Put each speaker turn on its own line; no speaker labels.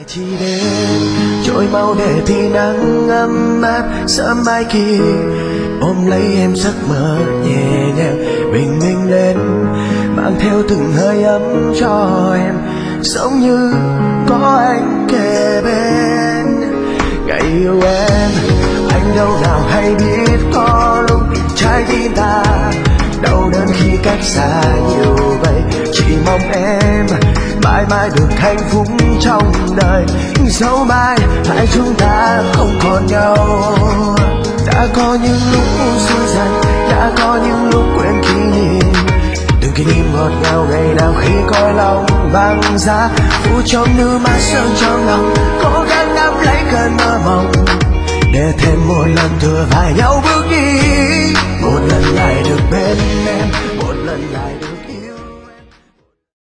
chỉ đến trôi mau để thì nắng ấm áp sớm mai kia ôm lấy em giấc mơ nhẹ nhàng bình minh lên mang theo từng hơi ấm cho em giống như có anh kề bên. Ngày yêu em anh đâu nào hay biết có lúc trái tim ta đau đớn khi cách xa nhiều vậy, chỉ mong em mãi mãi được hạnh phúc trong đời, dẫu mai hai chúng ta không còn nhau. Đã có những lúc xuôi dần, đã có những lúc quên kỷ niệm, từng kỷ niệm ngọt ngào ngày nào khi coi lòng băng giá phủ trong nước mắt sương trong lòng, cố gắng nắm lấy cơn mơ mộng để thêm một lần thừa vai nhau bước đi, một lần lại được bên em.